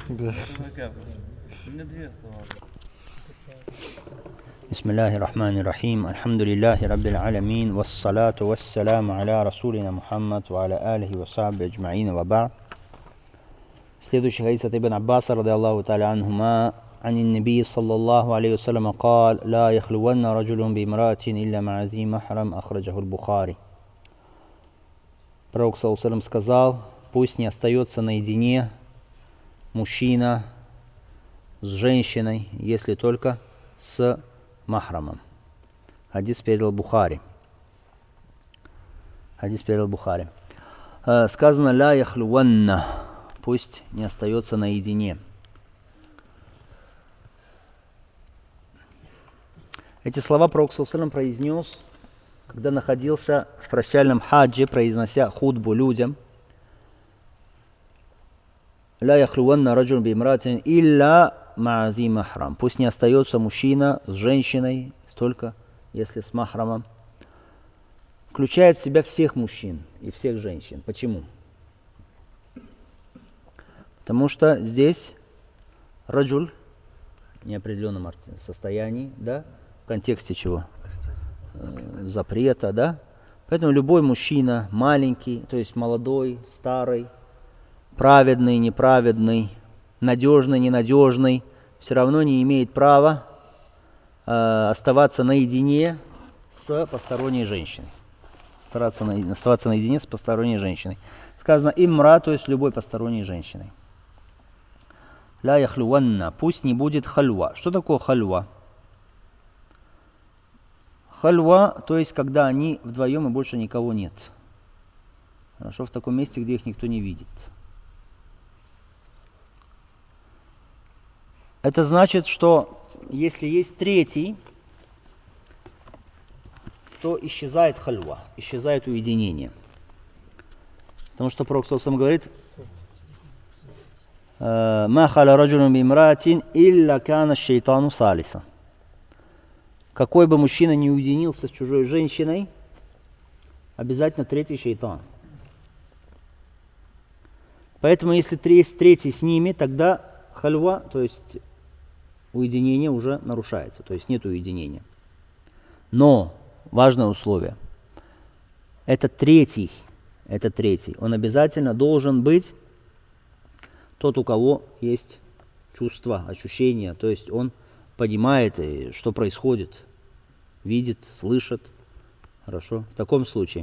Да. Бисмиллахир-рахманир-рахим. Альхамдулиллахи раббил алямин. Вассалату вассаляму аля расулина Мухаммад ва аля алихи ва сахби аджмаин ва ба'д. Следующий хадис от Ибн Аббаса радиаллаху та'аля анхума. عن النبي صلى الله عليه وسلم قال لا يخلون رجل بامرأة إلا مع ذي محرم أخرجه البخاري. Пророк саллаллаху алейхи ва саллям сказал: пусть не остается наедине мужчина с женщиной, если только с махрамом. Хадис передал Бухари. Сказано ля яхлюванна, пусть не остается наедине. Эти слова пророк саллаллаху алейхи ва саллям произнес, когда находился в прощальном хаджи, произнося хутбу людям. Ля яхлюванна раджулун биимратин илля ма'а зи махрам. Пусть не остается мужчина с женщиной, только если с махрамом. Включает в себя всех мужчин и всех женщин. Почему? Потому что здесь раджуль в неопределенном состоянии, да? В контексте чего? Запрета, да? Поэтому любой мужчина, маленький, то есть молодой, старый, праведный, неправедный, надежный, ненадежный, все равно не имеет права оставаться наедине с посторонней женщиной. Оставаться наедине с посторонней женщиной. Сказано имра, то есть любой посторонней женщиной. Ля яхлюванна, пусть не будет хальва. Что такое хальва? Хальва, то есть когда они вдвоем и больше никого нет. Хорошо, в таком месте, где их никто не видит. Это значит, что если есть третий, то исчезает хальва, исчезает уединение. Потому что пророк саллаллаху алейхи ва саллям говорит: «Ма халя раджулун бимраатин илля кана шайтану салиса». Какой бы мужчина ни уединился с чужой женщиной, обязательно третий шайтан. Поэтому если есть третий с ними, тогда хальва, то есть уединение уже нарушается, то есть нет уединения. Но важное условие. Этот третий, он обязательно должен быть тот, у кого есть чувства, ощущения, то есть он понимает, что происходит, видит, слышит. Хорошо? В таком случае.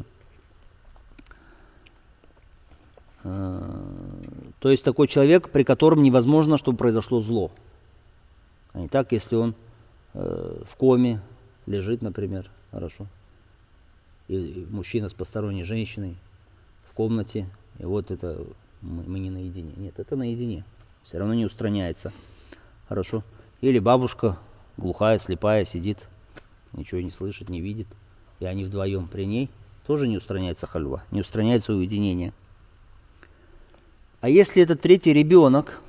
То есть такой человек, при котором невозможно, чтобы произошло зло. А не так, если он в коме лежит, например, хорошо. И мужчина с посторонней женщиной в комнате, и вот это мы не наедине. Нет, это наедине. Все равно не устраняется. Хорошо. Или бабушка глухая, слепая сидит, ничего не слышит, не видит, и они вдвоем при ней, тоже не устраняется хальва, не устраняется уединение. А если это третий ребенок,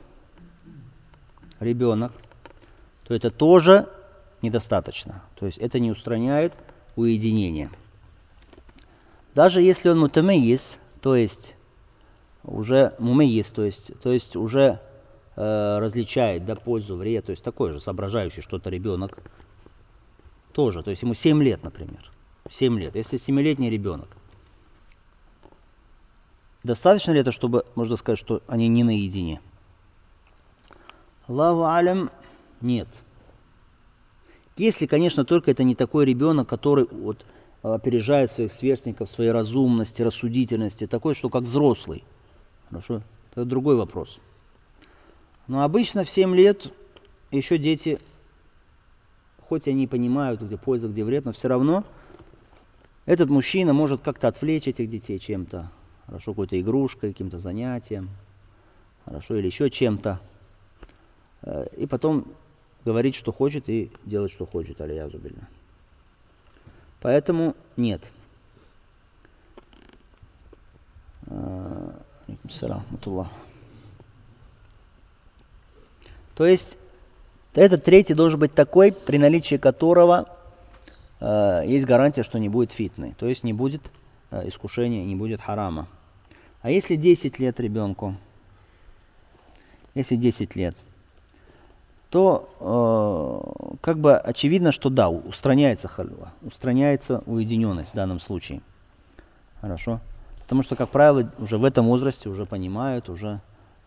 то это тоже недостаточно. То есть это не устраняет уединение. Даже если он мутамейис, то есть уже мумейис, то есть уже различает, да, пользу, вред, то есть такой же соображающий что-то ребенок тоже, то есть ему 7 лет, например. 7 лет. Если 7-летний ребенок, достаточно ли это, чтобы можно сказать, что они не наедине? Аллаху алям, нет. Если, конечно, только это не такой ребенок, который вот опережает своих сверстников, своей разумности, рассудительности, такой, что как взрослый. Хорошо? Это другой вопрос. Но обычно в 7 лет еще дети, хоть они понимают, где польза, где вред, но все равно этот мужчина может как-то отвлечь этих детей чем-то. Хорошо, какой-то игрушкой, каким-то занятием. Хорошо, или еще чем-то. И потом говорить, что хочет, и делать, что хочет. Алейязу билля. Поэтому нет. То есть этот третий должен быть такой, при наличии которого есть гарантия, что не будет фитны, то есть не будет искушения, не будет харама. А если 10 лет ребенку, если 10 лет, то как бы очевидно, что да, устраняется хальва, устраняется уединенность в данном случае. Хорошо? Потому что, как правило, уже в этом возрасте уже понимают, уже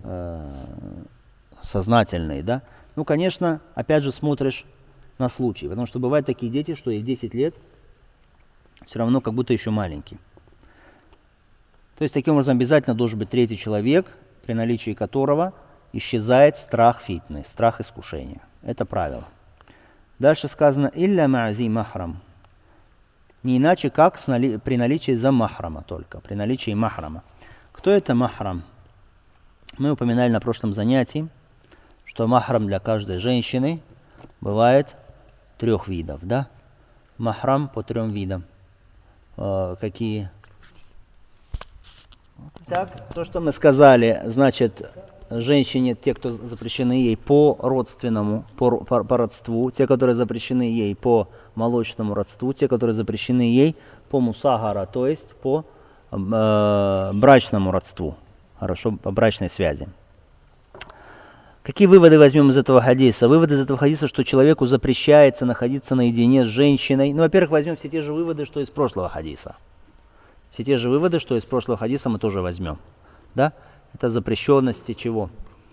сознательные, да? Ну, конечно, опять же смотришь на случай, потому что бывают такие дети, что и в 10 лет все равно как будто еще маленький. То есть, таким образом, обязательно должен быть третий человек, при наличии которого исчезает страх фитны, страх искушения. Это правило. Дальше сказано «Илля ма'зи махрам». Не иначе, как при наличии за махрама только, при наличии махрама. Кто это махрам? Мы упоминали на прошлом занятии, что махрам для каждой женщины бывает 3 видов, да? Махрам по 3 видам. Какие? Так, то, что мы сказали, значит, женщине, те, кто запрещены ей по родственному, по родству, те, которые запрещены ей по молочному родству, те, которые запрещены ей по мусагара, то есть по брачному родству, хорошо, по брачной связи. Какие выводы возьмем из этого хадиса? Выводы из этого хадиса, что человеку запрещается находиться наедине с женщиной. Ну, во-первых, возьмем все те же выводы, что из прошлого хадиса. Все те же выводы, что из прошлого хадиса мы тоже возьмем. Да? Это запрещенности чего?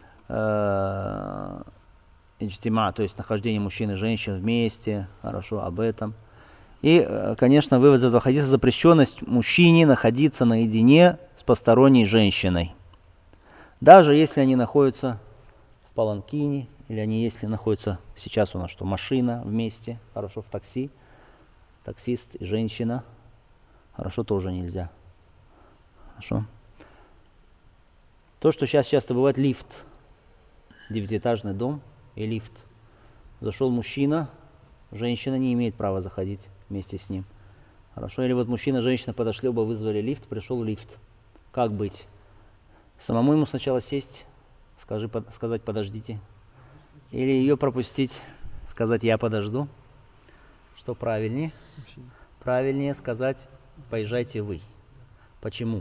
Иджтима, то есть нахождение мужчин и женщин вместе. Хорошо, об этом. И, конечно, вывод из этого хадиса — запрещенность мужчине находиться наедине с посторонней женщиной. Даже если они находятся в паланкине, или они если находятся, сейчас у нас что, машина вместе, хорошо, в такси, таксист и женщина, хорошо, тоже нельзя. Хорошо. То, что сейчас часто бывает, лифт, 9-этажный дом и лифт. Зашел мужчина, женщина не имеет права заходить вместе с ним. Хорошо, или вот мужчина и женщина подошли, оба вызвали лифт, пришел лифт. Как быть? Самому ему сначала сесть, сказать подождите. Или ее пропустить, сказать я подожду. Что правильнее? Правильнее сказать поезжайте вы. Почему?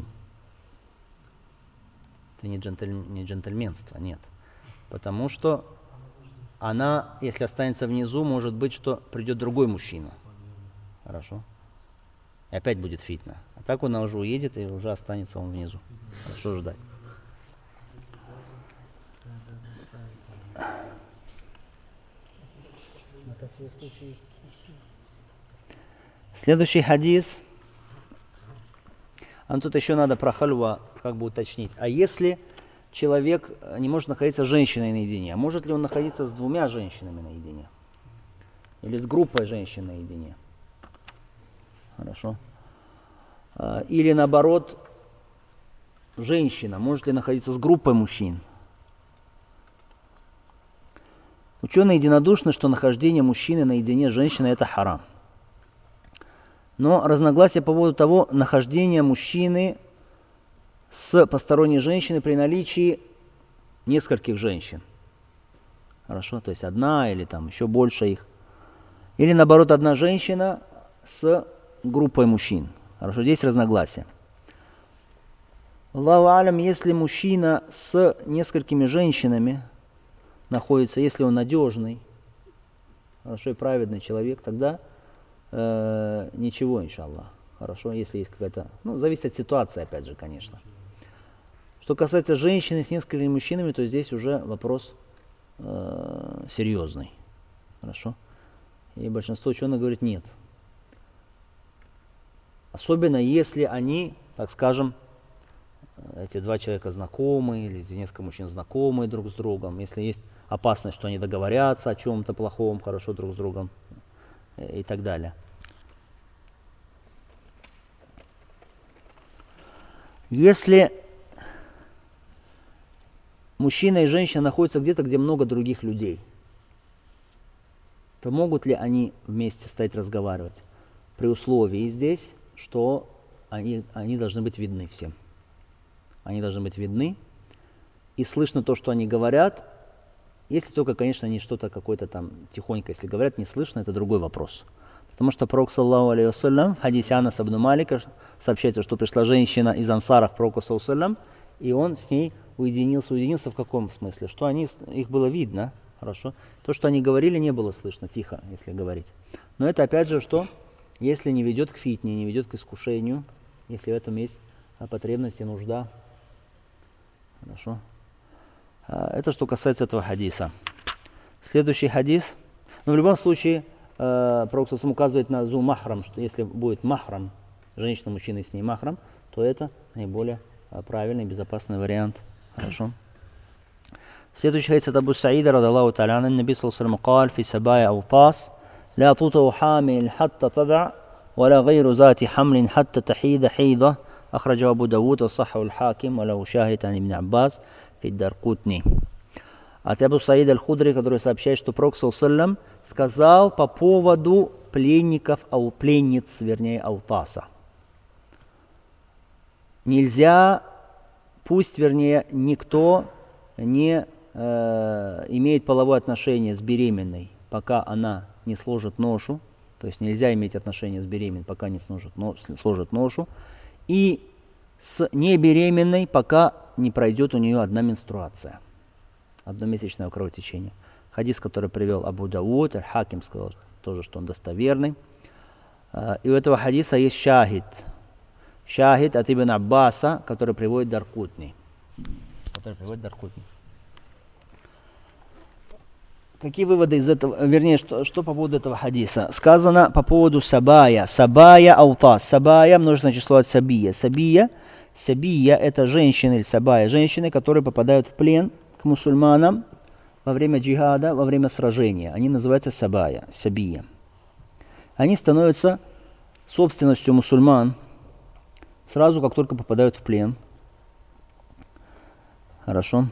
Это не джентльменство, нет. Потому что она, если останется внизу, может быть, что придет другой мужчина. Хорошо? И опять будет фитна. А так он уже уедет, и уже останется он внизу. Хорошо ждать. Следующий хадис. А тут еще надо про хальва как бы уточнить. А если человек не может находиться с женщиной наедине, а может ли он находиться с 2 женщинами наедине? Или с группой женщин наедине? Хорошо. Или наоборот, женщина может ли находиться с группой мужчин? Ученые единодушны, что нахождение мужчины наедине с женщиной — это харам. Но разногласия по поводу того, нахождения мужчины с посторонней женщиной при наличии нескольких женщин. Хорошо, то есть одна или там еще больше их. Или наоборот, одна женщина с группой мужчин. Хорошо, здесь разногласия. Аллаху алям, если мужчина с несколькими женщинами находится, если он надежный, хорошо, и праведный человек, тогда ничего, иншаллах. Хорошо, если есть какая-то... Ну, зависит от ситуации, опять же, конечно. Что касается женщины с несколькими мужчинами, то здесь уже вопрос серьезный. Хорошо? И большинство ученых говорит нет. Особенно если они, так скажем, эти 2 человека знакомы, или эти несколько мужчин знакомы друг с другом, если есть опасность, что они договорятся о чем-то плохом, хорошо друг с другом, и так далее. Если мужчина и женщина находятся где-то, где много других людей, то могут ли они вместе стоять разговаривать? При условии здесь, что они должны быть видны всем. Они должны быть видны, и слышно то, что они говорят. Если только, конечно, они что-то какое-то там тихонько, если говорят, не слышно, это другой вопрос. Потому что пророк, саллаллаху алейхи вассалям, в хадисе Анаса ибн Малика сообщается, что пришла женщина из ансаров к пророку, саллаллаху алейхи вассалям, и он с ней уединился. Уединился в каком смысле? Что их было видно, хорошо. То, что они говорили, не было слышно, тихо, если говорить. Но это опять же что? Если не ведет к фитне, не ведет к искушению, если в этом есть потребность и нужда. Хорошо. Это что касается этого хадиса. Следующий хадис. Но в любом случае, пророк указывает на зу махрам, что если будет махрам, женщина, мужчина и с ней махрам, то это наиболее правильный и безопасный вариант. Хорошо. Следующий хадис от Абу Саида, радаллаху та'аля анху, Наби саллаллаху алейхи ва саллям قال في سبايا أوطاس لا تطع حامل حتى تضع ولا غير ذات حمل حتى تحيض حيضة أخرجه أبو داود وصححه الحاكم وله شاهد عن ابن عباس في الدارقطني. От Абу Саида аль-Худри, который сообщает, что пророк саллаллаху алейхи ва саллям сказал по поводу пленниц Аутаса. Нельзя, пусть никто не имеет половое отношение с беременной, пока она не сложит ношу. То есть нельзя иметь отношения с беременной, пока не сложит ношу. И с небеременной, пока не пройдет у нее одна менструация. Одномесячное кровотечение. Хадис, который привел Абу Дауд, Аль-Хаким сказал тоже, что он достоверный. И у этого хадиса есть шахид. Шахид от Ибн Аббаса, который приводит Даркутни. Какие выводы из этого, вернее, что по поводу этого хадиса? Сказано по поводу сабая. Сабая аутас. Сабая множественное число от сабия. Сабия это женщины или сабая. Женщины, которые попадают в плен к мусульманам во время джихада, во время сражения. Они называются сабия. Они становятся собственностью мусульман сразу, как только попадают в плен. Хорошо.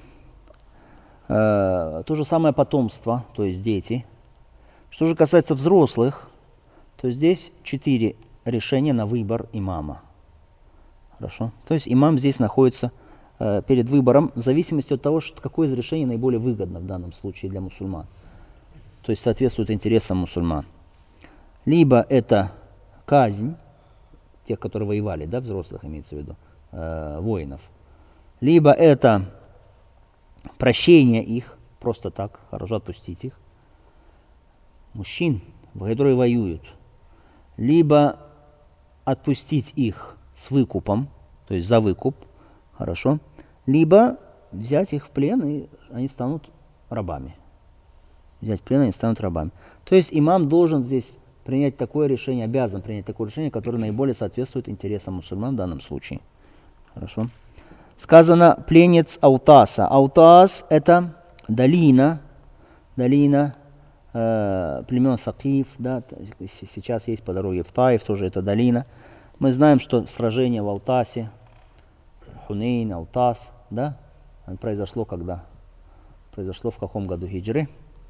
То же самое потомство, то есть дети. Что же касается взрослых, то здесь 4 решения на выбор имама. Хорошо. То есть имам здесь находится перед выбором в зависимости от того, какое из решений наиболее выгодно в данном случае для мусульман. То есть соответствует интересам мусульман. Либо это казнь тех, которые воевали, да, взрослых имеется в виду, воинов. Либо это прощение их, просто так, хорошо отпустить их, мужчин, которые воюют, либо отпустить их с выкупом, то есть за выкуп, хорошо, либо взять их в плен, и они станут рабами. Взять в плен, и они станут рабами. То есть имам должен здесь принять такое решение, обязан принять такое решение, которое наиболее соответствует интересам мусульман в данном случае. Хорошо. Сказано пленниц Аутаса. Аутас это долина племен Сакиф, да, сейчас есть по дороге в Таиф, тоже это долина. Мы знаем, что сражение в Аутасе, Хунейн, Аутас, да, произошло когда? Произошло в каком году хиджры?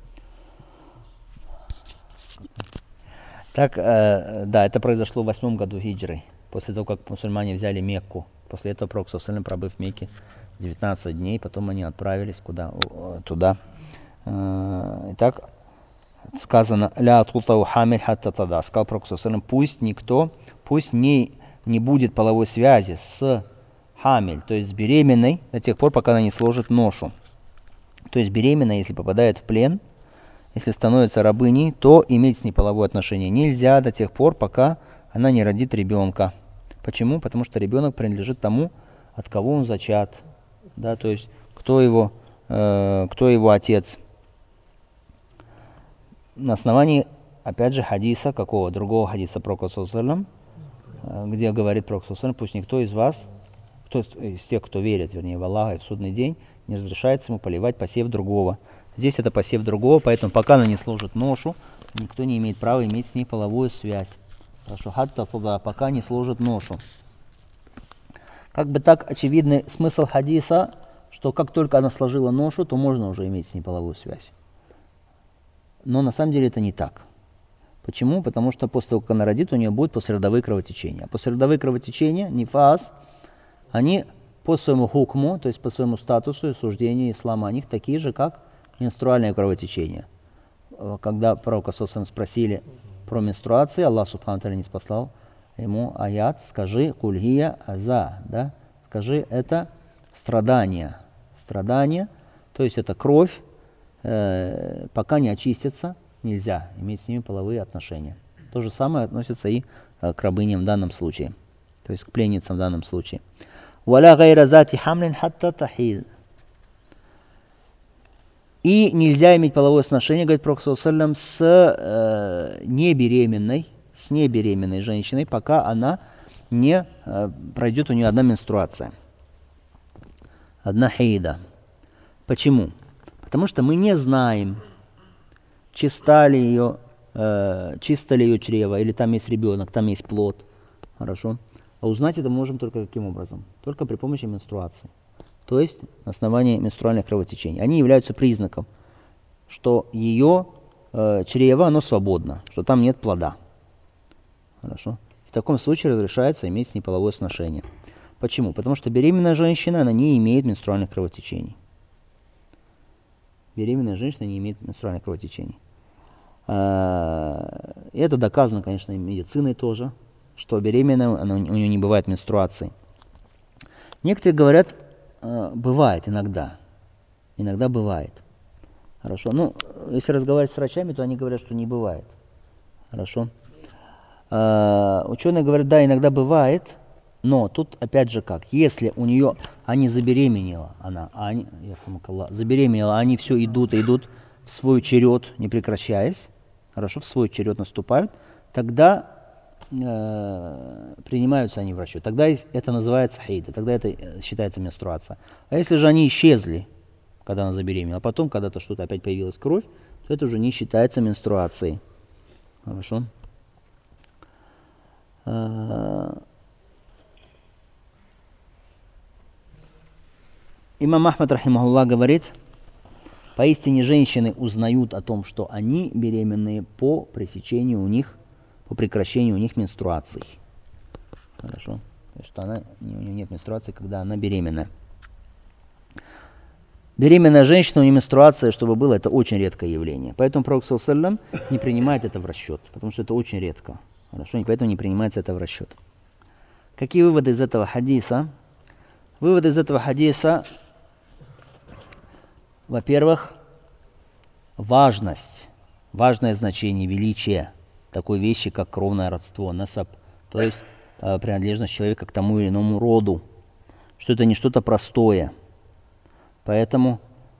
Так, да, это произошло в 8 году хиджры, после того, как мусульмане взяли Мекку. После этого пророк саллаллаху алейхи ва саллям, пробыв в Мекке 19 дней, потом они отправились туда. Итак, сказано, ля тутау хамиль хатта тада. Сказал пророк саллаллаху алейхи ва саллям, пусть не будет половой связи с хамиль, то есть с беременной, до тех пор, пока она не сложит ношу. То есть беременная, если попадает в плен, если становится рабыней, то иметь с ней половое отношение нельзя до тех пор, пока она не родит ребенка. Почему? Потому что ребенок принадлежит тому, от кого он зачат. Да, то есть, кто его отец. На основании, опять же, хадиса, какого другого хадиса пророка саллаллаху алейхи ва саллям, где говорит пророк саллаллаху алейхи ва саллям, пусть никто из вас, из тех, кто верит, вернее, в Аллаха и в судный день, не разрешается ему поливать посев другого. Здесь это посев другого, поэтому пока она не сложит ношу, никто не имеет права иметь с ней половую связь. Хорошо, хатта туда, пока не сложит ношу. Как бы так очевидный смысл хадиса, что как только она сложила ношу, то можно уже иметь с ней половую связь. Но на самом деле это не так. Почему? Потому что после того, как она родит, у нее будут послеродовые кровотечения. А послеродовые кровотечения, нифас, они по своему хукму, то есть по своему статусу и суждению ислама, они такие же, как менструальное кровотечение. Когда пророка саллаллаху алейхи ва саллям спросили про менструации, Аллах субхану ва тааля ниспослал ему аят, скажи кульгия аза, да? Скажи, это страдания. Страдания, то есть это кровь, пока не очистится, нельзя иметь с ними половые отношения. То же самое относится и к рабыням в данном случае, то есть к пленницам в данном случае. وَلَا غَيْرَ ذَاتِ حَمْلٍ حَتَّى تَحِيضَ. И нельзя иметь половое сношение, говорит Пророк саллаллаху алейхи ва саллям, с небеременной женщиной, пока она не пройдет у нее одна менструация. Одна хейда. Почему? Потому что мы не знаем, чисто ли ее чрево, или там есть ребенок, там есть плод. Хорошо? А узнать это можем только каким образом? Только при помощи менструации. То есть на основании менструальных кровотечений. Они являются признаком, что ее чрево, оно свободно, что там нет плода. Хорошо? В таком случае разрешается иметь с ней половое сношение. Почему? Потому что беременная женщина, она не имеет менструальных кровотечений. Беременная женщина не имеет менструальных кровотечений. И это доказано, конечно, медициной тоже, что беременная, у нее не бывает менструации. Некоторые говорят, бывает иногда. Иногда бывает. Хорошо. Ну, если разговаривать с врачами, то они говорят, что не бывает. Хорошо. Ученые говорят, да, иногда бывает, но тут опять же как. Если у нее, забеременела, они все идут в свой черед, не прекращаясь, хорошо, в свой черед наступают, тогда принимаются они в расчет. Тогда это называется хейда, тогда это считается менструация. А если же они исчезли, когда она забеременела, а потом когда-то что-то опять появилась кровь, то это уже не считается менструацией. Хорошо. Имам Ахмад, рахимахуллах, говорит, поистине женщины узнают о том, что они беременные по прекращению у них менструаций. Хорошо. То есть, что у нее нет менструации, когда она беременна. Беременная женщина, у нее менструация, чтобы было, это очень редкое явление. Поэтому Пророк саллаллаху алейхи ва саллям не принимает это в расчет, потому что это очень редко. Хорошо, и поэтому не принимается это в расчет. Какие выводы из этого хадиса? Выводы из этого хадиса, во-первых, важное значение, величие такой вещи, как кровное родство, насаб, то есть принадлежность человека к тому или иному роду, что это не что-то простое. Поэтому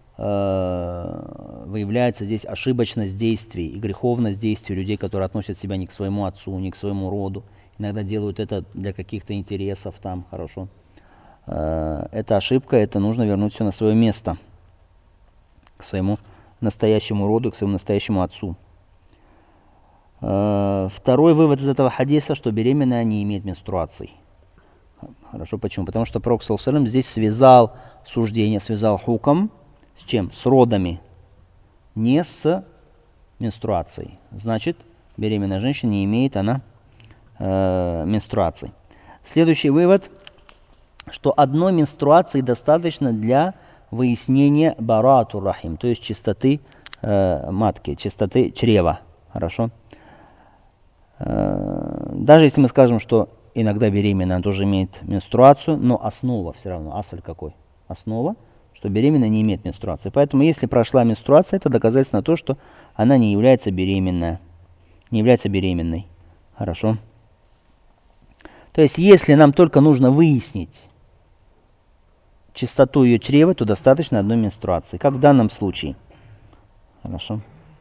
выявляется здесь ошибочность действий и греховность действий людей, которые относят себя не к своему отцу, не к своему роду. Иногда делают это для каких-то интересов там, хорошо. Это ошибка, это нужно вернуть все на свое место, к своему настоящему роду, к своему настоящему отцу. Второй вывод из этого хадиса, что беременная не имеет менструаций. Хорошо, почему? Потому что Пророк саллаллаху алейхи ва саллям здесь связал суждение, связал хукм с чем? С родами, не с менструацией. Значит, беременная женщина не имеет она менструаций. Следующий вывод, что одной менструации достаточно для выяснения баратур рахим, то есть чистоты матки, чистоты чрева. Хорошо? Даже если мы скажем, что иногда беременная тоже имеет менструацию, но основа все равно, асль какой? Основа, что беременная не имеет менструации. Поэтому если прошла менструация, это доказательство на то, что она не является беременной. Хорошо? То есть, если нам только нужно выяснить чистоту ее чрева, то достаточно одной менструации, как в данном случае. Хорошо.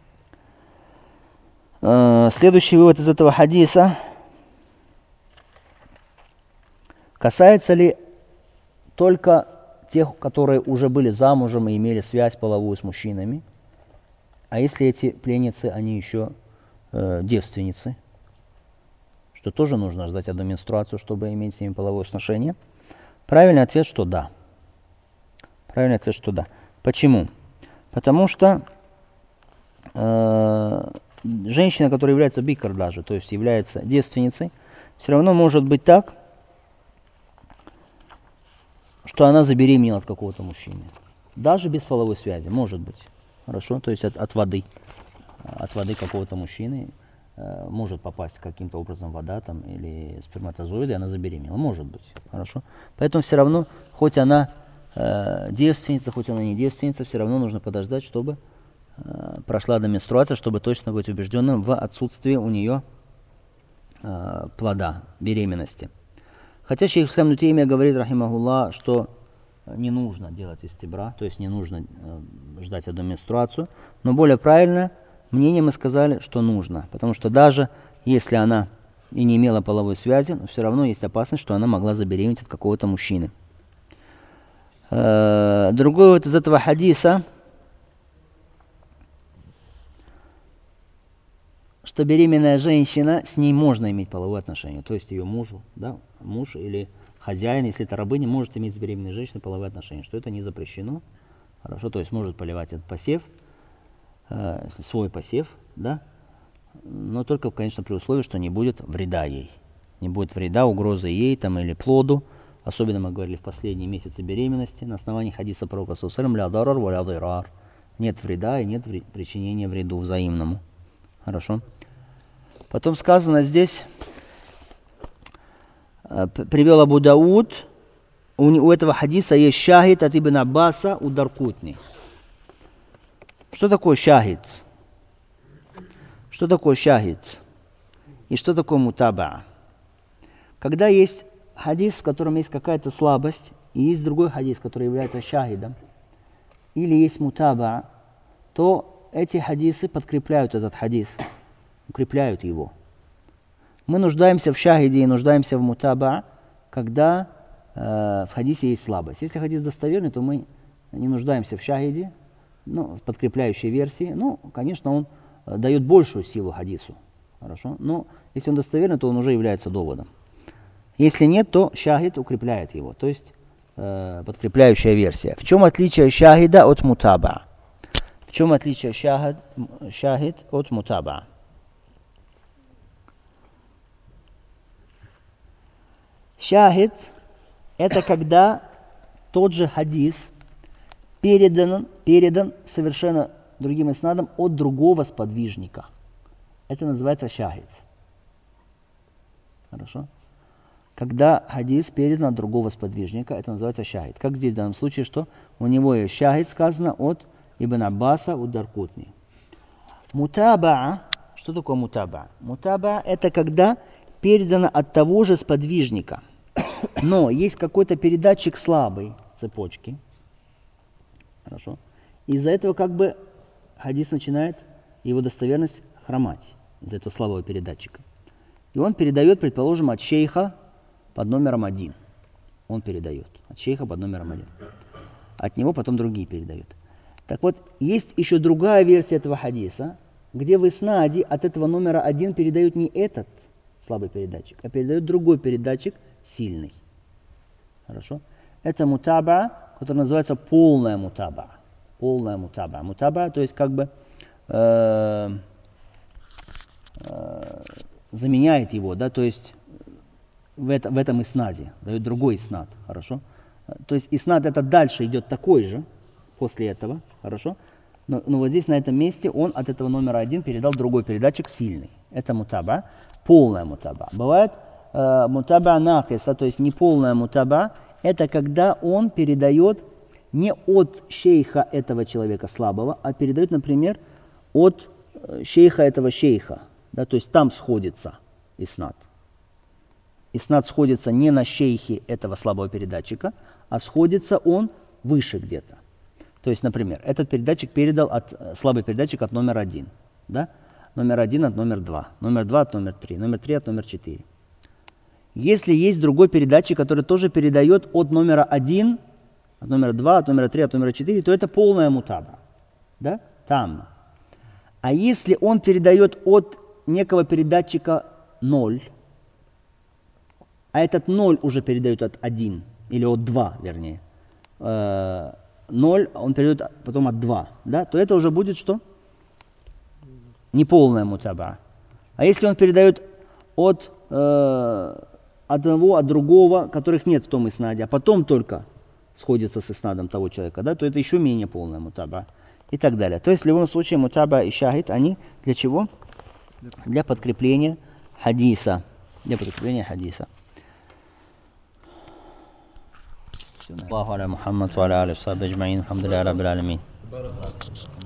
Следующий вывод из этого хадиса. Касается ли только тех, которые уже были замужем и имели связь половую с мужчинами, а если эти пленницы, они еще девственницы, что тоже нужно ждать одну менструацию, чтобы иметь с ними половое сношение? Правильный ответ, что да. Почему? Потому что женщина, которая является бикр даже, то есть является девственницей, все равно может быть так, что она забеременела от какого-то мужчины. Даже без половой связи, может быть. Хорошо? То есть от воды. От воды какого-то мужчины может попасть каким-то образом вода там, или сперматозоиды, и она забеременела. Может быть. Хорошо? Поэтому все равно, хоть она девственница, хоть она не девственница, все равно нужно подождать, чтобы прошла до менструации, чтобы точно быть убежденным в отсутствии у нее плода, беременности. Хотя шейх Ислам Ибн Теймия говорит, рахимахуллах, что не нужно делать истибра, то есть не нужно ждать одну менструацию, но более правильное мнение мы сказали, что нужно, потому что даже если она и не имела половой связи, но все равно есть опасность, что она могла забеременеть от какого-то мужчины. Другой вот из этого хадиса, что беременная женщина, с ней можно иметь половые отношения, то есть ее мужу, да, муж или хозяин, если это рабыня, может иметь с беременной женщиной половые отношения, что это не запрещено, хорошо, то есть может поливать этот посев, свой посев, да, но только, конечно, при условии, что не будет вреда ей, не будет вреда, угрозы ей там или плоду, особенно мы говорили в последние месяцы беременности, на основании хадиса пророка саллаллаху алейхи ва саллям, ля дарар ва ля дирар, нет вреда и нет причинения вреду взаимному. Хорошо. Потом сказано здесь, привел Абу Дауд, у этого хадиса есть шахид от Ибн Аббаса у Даркутни. Что такое шахид? Что такое шахид? И что такое мутаба? Когда есть хадис, в котором есть какая-то слабость, и есть другой хадис, который является шахидом, или есть мутаба, то эти хадисы подкрепляют этот хадис, укрепляют его. Мы нуждаемся в шахиде и нуждаемся в мутаба, когда в хадисе есть слабость. Если хадис достоверный, то мы не нуждаемся в шахиде, в подкрепляющей версии. Конечно, он дает большую силу хадису. Хорошо? Но если он достоверный, то он уже является доводом. Если нет, то шахид укрепляет его, то есть подкрепляющая версия. В чем отличие шахида от мутаба? В чем отличие шахид от мутаба? Шахид – это когда тот же хадис передан совершенно другим иснадом от другого сподвижника. Это называется шахид. Хорошо? Когда хадис передан от другого сподвижника, это называется шахид. Как здесь в данном случае, что у него есть шахид, сказано от Ибн Аббаса, от Даркутни. Мутаба, что такое мутаба? Мутаба – это когда передано от того же сподвижника, но есть какой-то передатчик слабый цепочки. Хорошо. Из-за этого как бы хадис начинает его достоверность хромать, из-за этого слабого передатчика. И он передает, предположим, от шейха под номером 1. Он передает от шейха под номером 1. От него потом другие передают. Так вот, есть еще другая версия этого хадиса, где в иснаде от этого номера 1 передают не этот слабый передатчик, а передают другой передатчик, сильный. Хорошо? Это мутаба, который называется полная мутаба. Полная мутаба. Мутаба, то есть как бы заменяет его, да, то есть в этом иснаде, дает другой иснад. Хорошо? То есть иснад это дальше идет такой же, после этого, хорошо? Но вот здесь, на этом месте, он от этого номера 1 передал другой передатчик сильный. Это мутаба, полная мутаба. Бывает мутаба накиса, то есть неполная мутаба, это когда он передает не от шейха этого человека слабого, а передает, например, от шейха этого шейха. Да, то есть там сходится иснад. Иснад сходится не на шейхе этого слабого передатчика, а сходится он выше где-то. То есть, например, этот передатчик передал слабый передатчик от номера 1. Да? Номер 1 от номер 2. Номер 2 от номер 3. Номер 3 от номер 4. Если есть другой передатчик, который тоже передает от номера 1, от номера 2, от номера 3, от номера 4, то это полная мутаба. Да? Там. А если он передает от некого передатчика 0, а этот 0 уже передает от 1, или от 2, вернее, 0, он передает потом от 2, да, то это уже будет что? Неполная мутаба. А если он передает от одного, от другого, которых нет в том иснаде, а потом только сходится с иснадом того человека, да, то это еще менее полная мутаба. И так далее. То есть в любом случае мутаба и шахид, они для чего? Для подкрепления хадиса. Для подкрепления хадиса. Аллаху аля Мухаммад ва аля али ва сахби аджмаин. Алхамдулиллахи раббил алямин.